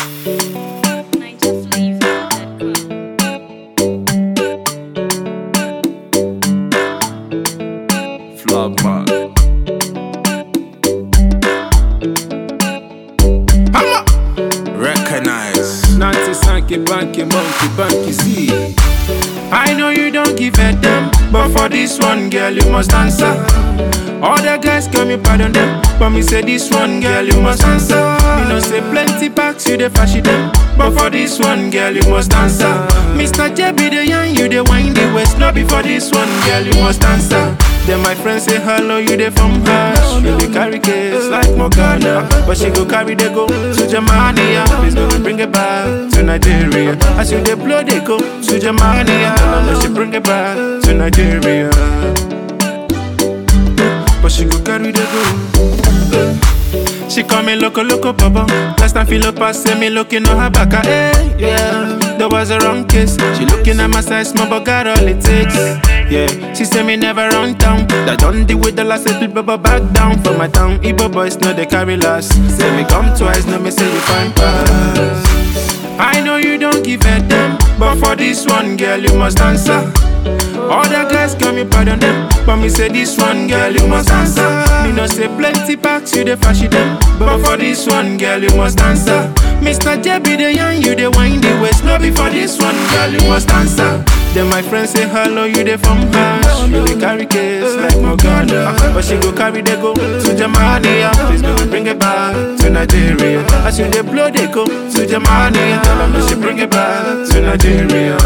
Flopman. Recognize. Nancy Sankey, Banky, Monkey, Banky, see. I know you don't give a damn, but for this one, girl, you must answer. All the guys call me pardon them, but me say this one, girl, you must answer. Me no say plenty packs, you the fashion them, but for this one, girl, you must answer. Mr. JB the young, you the wine the west, not before this one, girl, you must answer. Then my friends say hello, you the from Hush. You the carry case like Morgana, but she go carry the go to Germania. Please don't bring it back to Nigeria. As you the blow, they go to Germania. But she bring it back to Nigeria. But she go carry the go. She call me loco loco papa. Last time feel up pass, say me looking on her back. Hey, yeah, there was a wrong kiss. She looking at my size, small but got all it takes. Yeah, she say me never run down. That don't deal with the last little bubble back down from my town. Igbo boys know they carry last. Say me come twice, no me say you find pass. I know you don't give a damn, but for this one, girl, you must answer. All the guys call me pardon them, but me say this one, girl, you must answer. Me no say plenty packs, you the fashion them, but for this one, girl, you must answer. Mr. JB the young, you the wine the west, no before this one, girl, you must answer. Then my friends say hello, you the from Hush. You the carry case like Morgana, but she go carry the go to Germania. Please don't bring it back to Nigeria. As you the blow, they go to Germania. Tell them that she bring it back to Nigeria.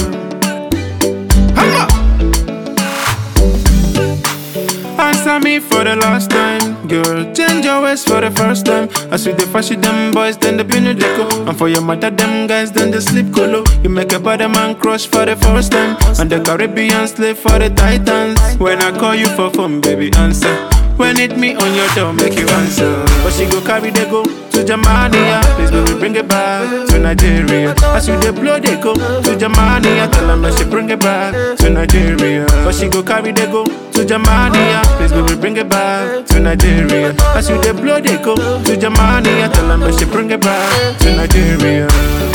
Answer me for the last time, girl. Change your ways for the first time. As with the fashion them boys, then the pin they go. And for your mother, them guys, then the sleep colo. You make a body man crush for the first time. And the Caribbean slave for the Titans. When I call you for phone, baby, answer. When it me on your door, make you answer. But she go carry the go to Germania. Please baby, bring it back to Nigeria. As you the blow, they go to Germania. Tell them that she bring it back to Nigeria. But she go carry the go to Germania. Please baby, bring it back to Nigeria. As you the blow, they go to Germania. Tell them that she bring it back to Nigeria.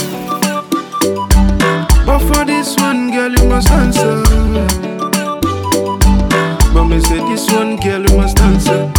But for this one, girl, you must answer. But me say this one, girl, you must answer.